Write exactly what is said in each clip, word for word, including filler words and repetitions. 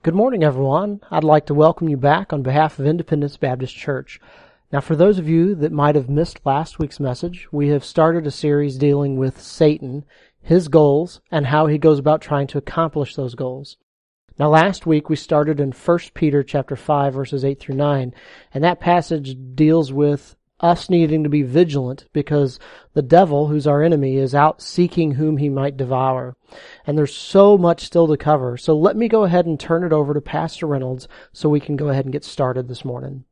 Good morning, everyone. I'd like to welcome you back on behalf of Independence Baptist Church. Now, for those of you that might have missed last week's message, we have started a series dealing with Satan, his goals, and how he goes about trying to accomplish those goals. Now, last week we started in First Peter chapter five, verses eight through nine, and that passage deals with us needing to be vigilant because the devil, who's our enemy, is out seeking whom he might devour. And there's so much still to cover. So let me go ahead and turn it over to Pastor Reynolds so we can go ahead and get started this morning.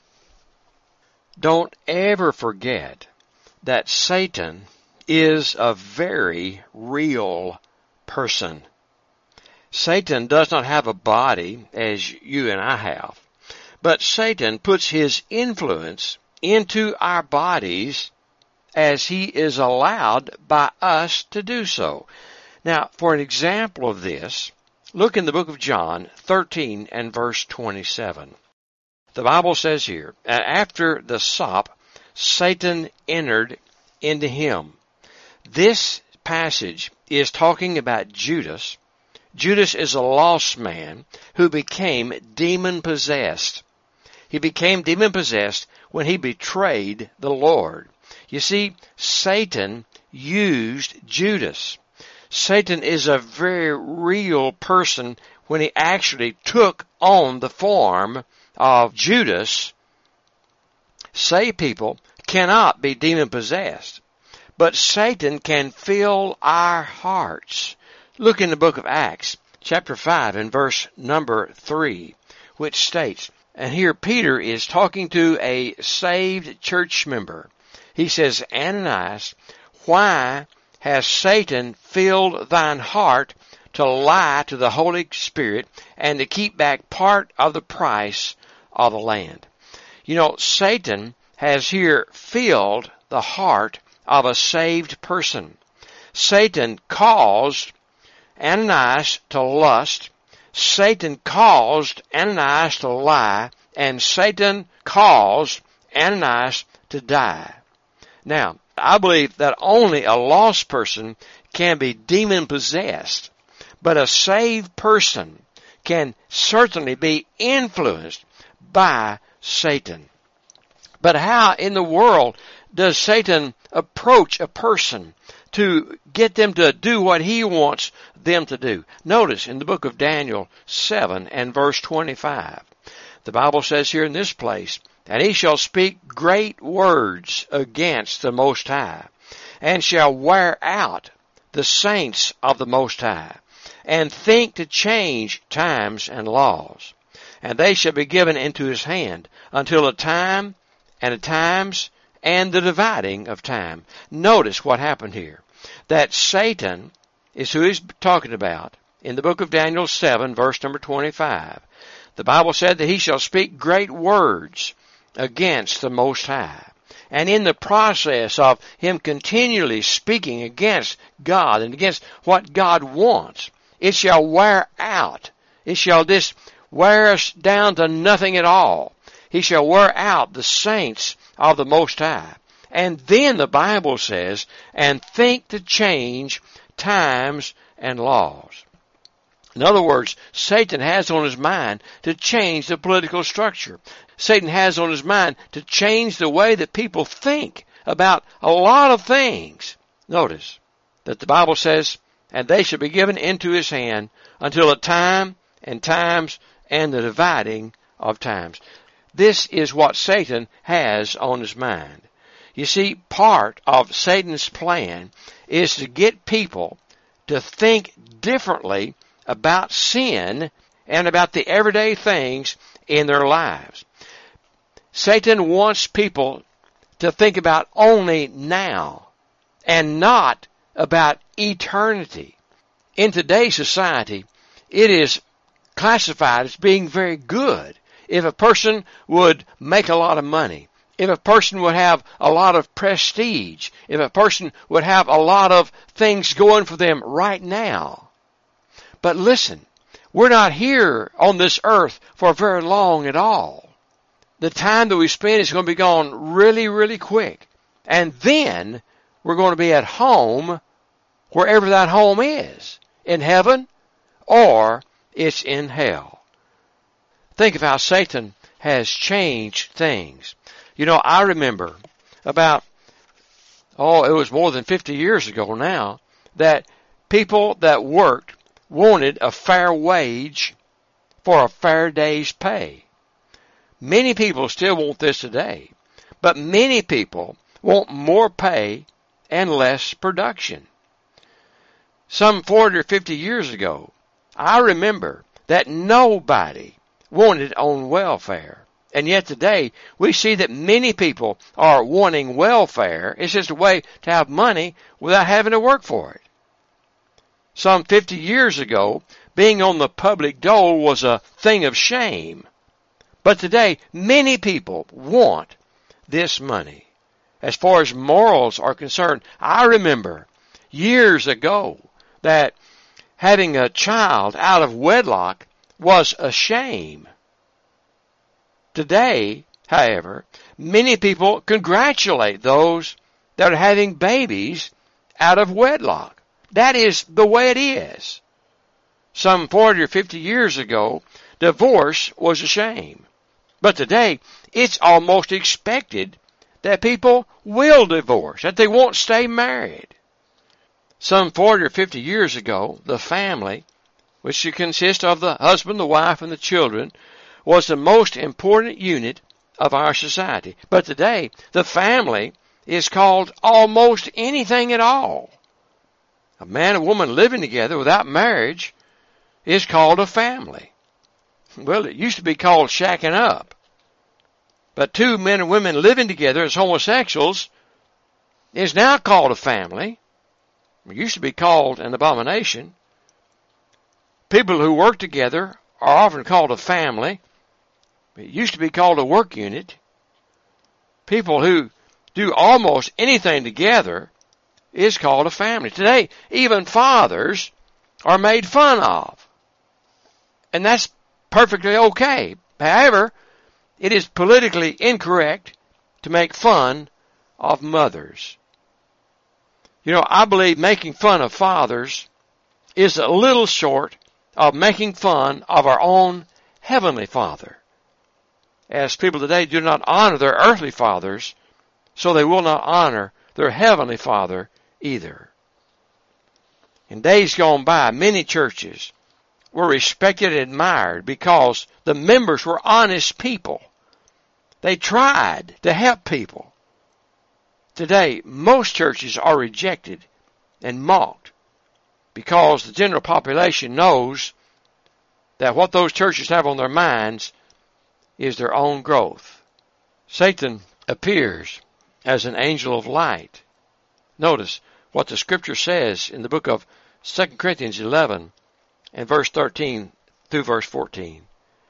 Don't ever forget that Satan is a very real person. Satan does not have a body as you and I have, but Satan puts his influence into our bodies as he is allowed by us to do so. Now, for an example of this, look in the book of John thirteen and verse twenty-seven. The Bible says here, "And after the sop, Satan entered into him." This passage is talking about Judas. Judas is a lost man who became demon-possessed. He became demon-possessed when he betrayed the Lord. You see, Satan used Judas. Satan is a very real person when he actually took on the form of Judas. Saved people cannot be demon-possessed, but Satan can fill our hearts. Look in the book of Acts, chapter five, and verse number three, which states, and here Peter is talking to a saved church member. He says, "Ananias, why has Satan filled thine heart to lie to the Holy Spirit and to keep back part of the price of the land?" You know, Satan has here filled the heart of a saved person. Satan caused Ananias to lust. Satan caused Ananias to lie, and Satan caused Ananias to die. Now, I believe that only a lost person can be demon-possessed, but a saved person can certainly be influenced by Satan. But how in the world does Satan approach a person to get them to do what he wants them to do? Notice in the book of Daniel seven and verse twenty-five, the Bible says here in this place, "And he shall speak great words against the Most High, and shall wear out the saints of the Most High, and think to change times and laws. And they shall be given into his hand until a time and a times and the dividing of time." Notice what happened here. That Satan is who he's talking about. In the book of Daniel seven, verse number twenty-five, the Bible said that he shall speak great words against the Most High. And in the process of him continually speaking against God and against what God wants, it shall wear out. It shall just wear us down to nothing at all. He shall wear out the saints of the Most High. And then the Bible says, and think to change times and laws. In other words, Satan has on his mind to change the political structure. Satan has on his mind to change the way that people think about a lot of things. Notice that the Bible says, and they shall be given into his hand until a time and times and the dividing of times. This is what Satan has on his mind. You see, part of Satan's plan is to get people to think differently about sin and about the everyday things in their lives. Satan wants people to think about only now and not about eternity. In today's society, it is classified as being very good if a person would make a lot of money, if a person would have a lot of prestige, if a person would have a lot of things going for them right now. But listen, we're not here on this earth for very long at all. The time that we spend is going to be gone really, really quick. And then we're going to be at home, wherever that home is, in heaven or it's in hell. think of how Satan has changed things. You know, I remember about, oh, it was more than fifty years ago now, that people that worked wanted a fair wage for a fair day's pay. Many people still want this today, but many people want more pay and less production. Some forty or fifty years ago, I remember that nobody wanted on welfare. And yet today, we see that many people are wanting welfare. It's just a way to have money without having to work for it. Some fifty years ago, being on the public dole was a thing of shame. But today, many people want this money. As far as morals are concerned, I remember years ago that having a child out of wedlock was a shame. Today, however, many people congratulate those that are having babies out of wedlock. That is the way it is. Some forty or fifty years ago, divorce was a shame. But today, it's almost expected that people will divorce, that they won't stay married. Some forty or fifty years ago, the family, which should consist of the husband, the wife, and the children, was the most important unit of our society. But today, the family is called almost anything at all. A man and woman living together without marriage is called a family. Well, it used to be called shacking up. But two men and women living together as homosexuals is now called a family. It used to be called an abomination. People who work together are often called a family. It used to be called a work unit. People who do almost anything together is called a family. Today, even fathers are made fun of. And that's perfectly okay. However, it is politically incorrect to make fun of mothers. You know, I believe making fun of fathers is a little short of making fun of our own Heavenly Father. As people today do not honor their earthly fathers, so they will not honor their Heavenly Father either. In days gone by, many churches were respected and admired because the members were honest people. They tried to help people. Today, most churches are rejected and mocked because the general population knows that what those churches have on their minds is their own growth. Satan appears as an angel of light. Notice what the Scripture says in the book of Second Corinthians eleven and verse thirteen through verse fourteen.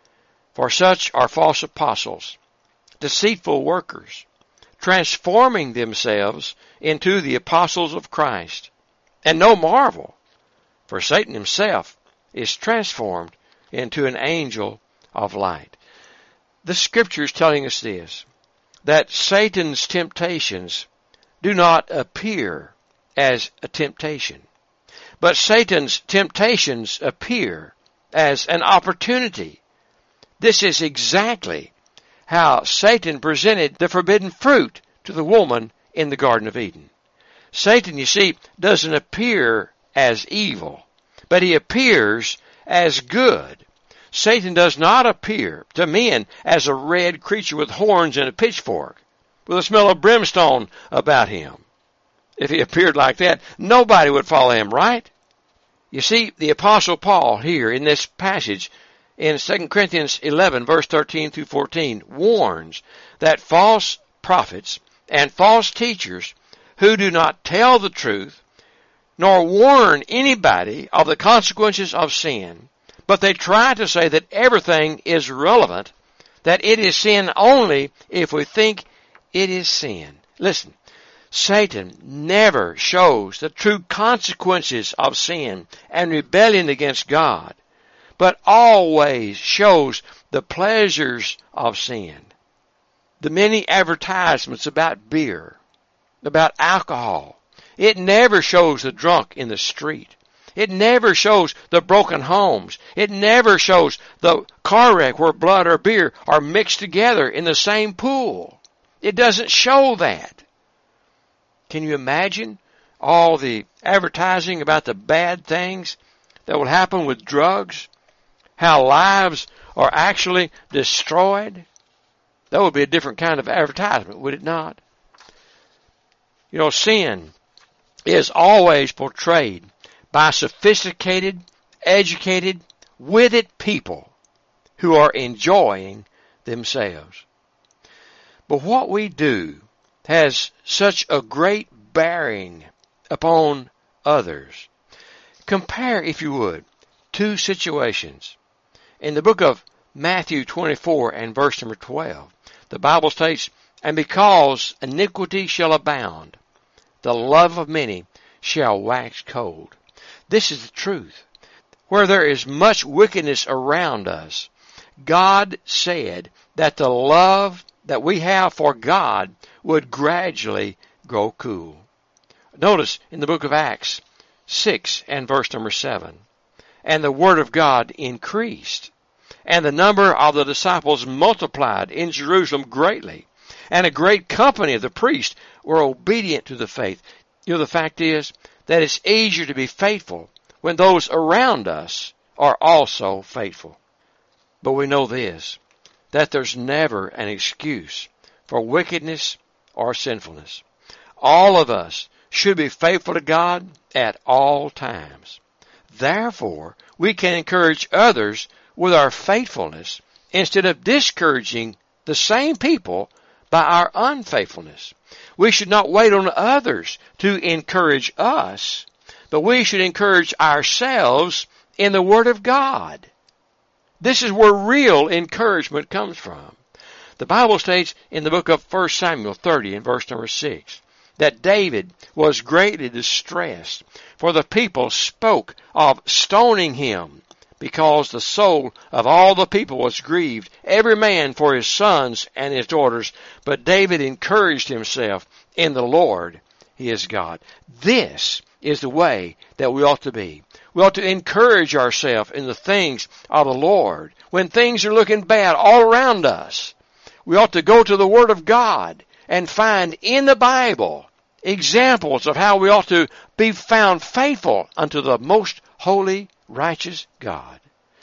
For such are false apostles, deceitful workers, transforming themselves into the apostles of Christ. And no marvel, for Satan himself is transformed into an angel of light. The Scripture is telling us this, that Satan's temptations do not appear as a temptation, but Satan's temptations appear as an opportunity. This is exactly how Satan presented the forbidden fruit to the woman in the Garden of Eden. Satan, you see, doesn't appear as evil, but he appears as good. Satan does not appear to men as a red creature with horns and a pitchfork, with a smell of brimstone about him. If he appeared like that, nobody would follow him, right? You see, the Apostle Paul here in this passage in Second Corinthians eleven, verse thirteen through fourteen, warns that false prophets and false teachers who do not tell the truth, nor warn anybody of the consequences of sin, but they try to say that everything is relevant, that it is sin only if we think it is sin. Listen, Satan never shows the true consequences of sin and rebellion against God, but always shows the pleasures of sin. The many advertisements about beer, about alcohol, it never shows the drunk in the street. It never shows the broken homes. It never shows the car wreck where blood or beer are mixed together in the same pool. It doesn't show that. Can you imagine all the advertising about the bad things that will happen with drugs? How lives are actually destroyed? That would be a different kind of advertisement, would it not? You know, sin is always portrayed by sophisticated, educated, with it people who are enjoying themselves. But what we do has such a great bearing upon others. Compare, if you would, two situations. In the book of Matthew twenty-four and verse number twelve, the Bible states, "And because iniquity shall abound, the love of many shall wax cold." This is the truth. Where there is much wickedness around us, God said that the love that we have for God would gradually grow cool. Notice in the book of Acts six and verse number seven, "And the word of God increased, and the number of the disciples multiplied in Jerusalem greatly, and a great company of the priests were obedient to the faith." You know, the fact is that it's easier to be faithful when those around us are also faithful. But we know this, that there's never an excuse for wickedness or sinfulness. All of us should be faithful to God at all times. Therefore, we can encourage others with our faithfulness instead of discouraging the same people by our unfaithfulness. We should not wait on others to encourage us, but we should encourage ourselves in the Word of God. This is where real encouragement comes from. The Bible states in the book of First Samuel thirty and verse number six, that David was greatly distressed, for the people spoke of stoning him, because the soul of all the people was grieved, every man for his sons and his daughters. But David encouraged himself in the Lord his God. This is the way that we ought to be. We ought to encourage ourselves in the things of the Lord. When things are looking bad all around us, we ought to go to the Word of God and find in the Bible examples of how we ought to be found faithful unto the most holy, righteous God.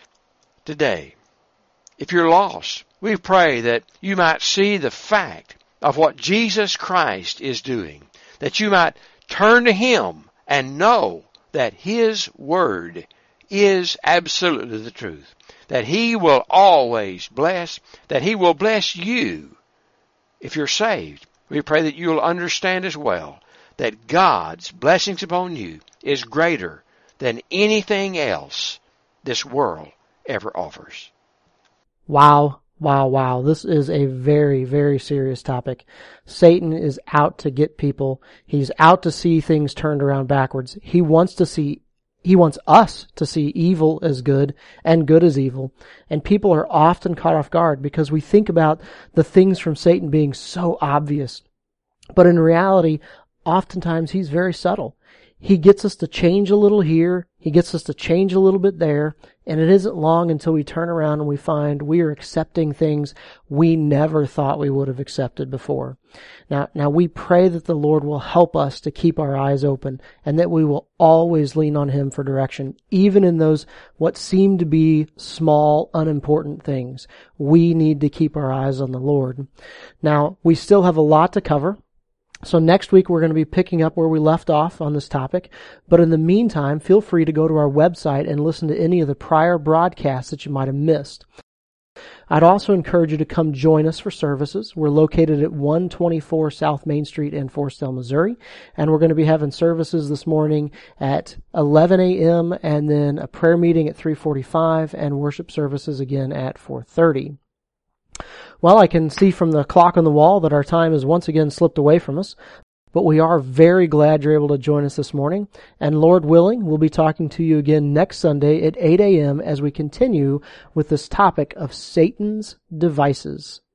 Today, if you're lost, we pray that you might see the fact of what Jesus Christ is doing, that you might turn to Him and know that His Word is absolutely the truth, that He will always bless, that He will bless you. If you're saved, we pray that you'll understand as well that God's blessings upon you is greater than anything else this world ever offers. Wow, wow, wow. This is a very, very serious topic. Satan is out to get people. He's out to see things turned around backwards. He wants to see, he wants us to see evil as good and good as evil. And people are often caught off guard because we think about the things from Satan being so obvious. But in reality, oftentimes he's very subtle. He gets us to change a little here, he gets us to change a little bit there, and it isn't long until we turn around and we find we are accepting things we never thought we would have accepted before. Now, now we pray that the Lord will help us to keep our eyes open and that we will always lean on Him for direction, even in those what seem to be small, unimportant things. We need to keep our eyes on the Lord. Now, we still have a lot to cover. So next week we're going to be picking up where we left off on this topic. But in the meantime, feel free to go to our website and listen to any of the prior broadcasts that you might have missed. I'd also encourage you to come join us for services. We're located at one twenty-four South Main Street in Forestdale, Missouri. And we're going to be having services this morning at eleven a.m. and then a prayer meeting at three forty-five and worship services again at four thirty. Well, I can see from the clock on the wall that our time has once again slipped away from us, but we are very glad you're able to join us this morning. And Lord willing, we'll be talking to you again next Sunday at eight a.m. as we continue with this topic of Satan's devices.